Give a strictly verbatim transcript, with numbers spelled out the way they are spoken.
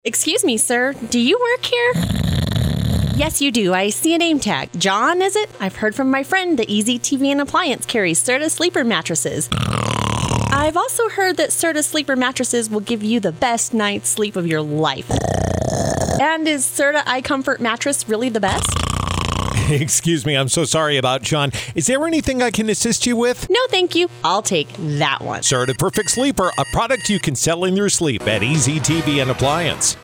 Excuse me, sir. Do you work here? Yes, you do. I see a name tag. John, is it? I've heard from my friend that Easy T V and Appliance carries Serta sleeper mattresses. I've also heard that Serta sleeper mattresses will give you the best night's sleep of your life. And is Serta iComfort mattress really the best? Excuse me, I'm so sorry about John. Is there anything I can assist you with? No, thank you. I'll take that one. Serta Perfect Sleeper, a product you can sell in your sleep at Easy T V and Appliance.